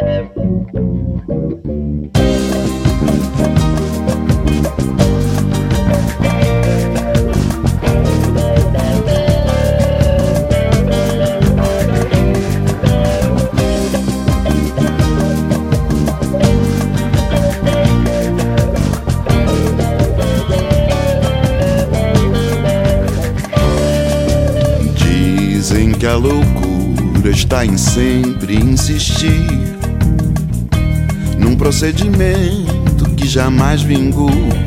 Dizem que a loucura está em sempre insistir num procedimento que jamais vingou.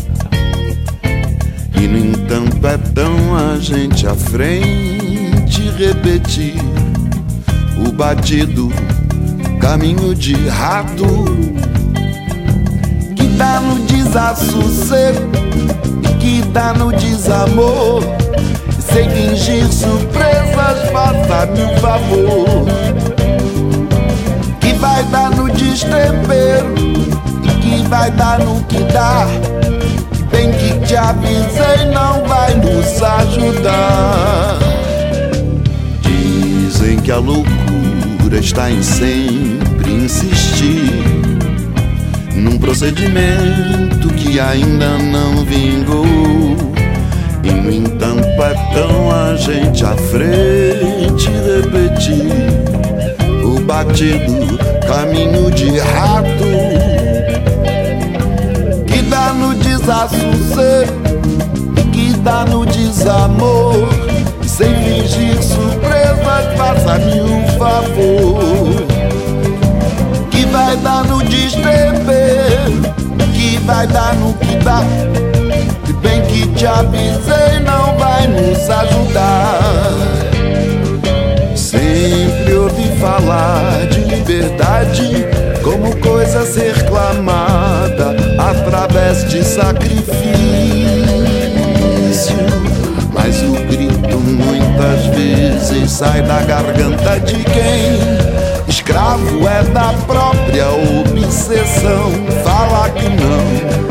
E no entanto é tão a gente à frente repetir o batido caminho de rato que dá no desassossego e que dá no desamor. Sem fingir surpresas, faça-me um favor, que vai dar no destempero e que vai dar no que dá. Bem que te avisei, não vai nos ajudar. Dizem que a loucura está em sempre insistir num procedimento que ainda não vingou. E no entanto é tão a gente à frente repetir o batido caminho de rato que dá no desassossego e que dá no desamor. E sem fingir surpresas, faça-me um favor, que vai dar no destempero, que vai dar no que dá. E bem que te avisei, não vai nos ajudar. Sempre ouvi falar de liberdade como coisa a ser clamada através de sacrifício, mas o grito muitas vezes sai da garganta de quem escravo é da própria obsessão. Fala que não.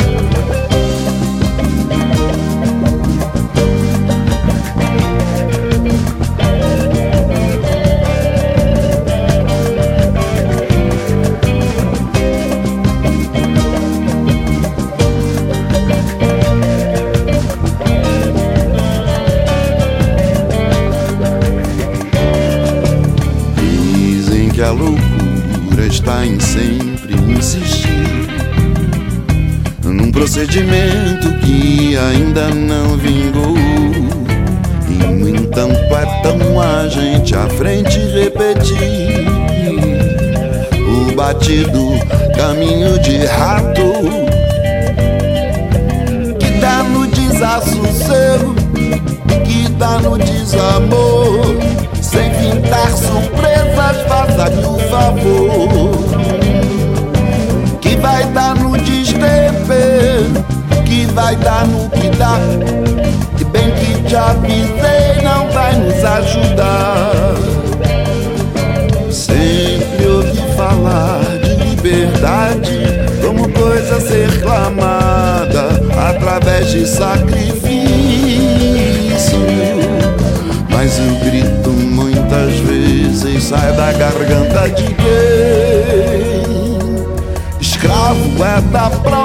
Que a loucura está em sempre insistir num procedimento que ainda não vingou. E no entanto é tão a gente à frente repetir o batido caminho de rato que dá no desassossego, que dá no desamor. Sem pintar surpresas, faça-me um favor, que vai dar no destempero, que vai dar no que dá. E bem que te avisei, não vai nos ajudar. Sempre ouvi falar de liberdade como coisa a ser clamada através de sacrifício, mas o grito muitas vezes sai da garganta de quem escravo é da própria